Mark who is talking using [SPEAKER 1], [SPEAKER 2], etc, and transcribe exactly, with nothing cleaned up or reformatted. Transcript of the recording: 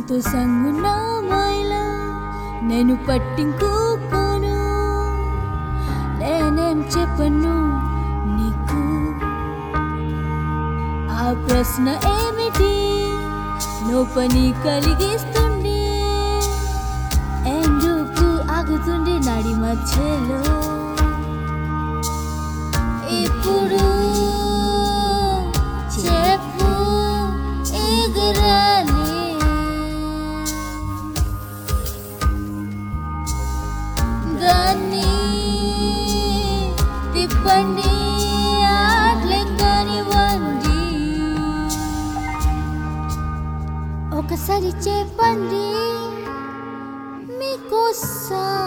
[SPEAKER 1] నీతో సంగున్నా మైలా నేను పట్టించుకోను. నేనేం చెప్పను నీకు? ఆ ప్రశ్న ఏమిటి నో పని కలిగిస్తుంది? ఎందుకు ఆగుతుంది నడి మధ్యలో? ఇప్పుడు చెప్పు ఎగరాలి దాన్ని తిప్పండి ఆటలెక్కనివ్వండి. ఒకసారి చెప్పండి మీకోసం